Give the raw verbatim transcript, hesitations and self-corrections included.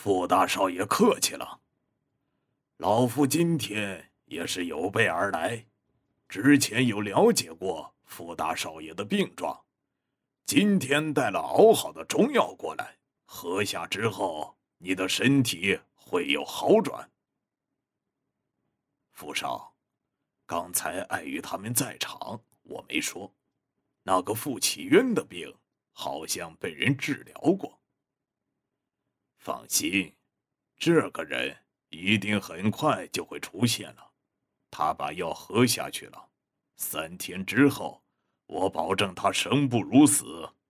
傅大少爷客气了，老夫今天也是有备而来，之前有了解过傅大少爷的病状，今天带了熬好的中药过来，喝下之后，你的身体会有好转。傅少，刚才碍于他们在场，我没说，那个傅启渊的病好像被人治疗过。放心，这个人一定很快就会出现了。他把药喝下去了，三天之后，我保证他生不如死。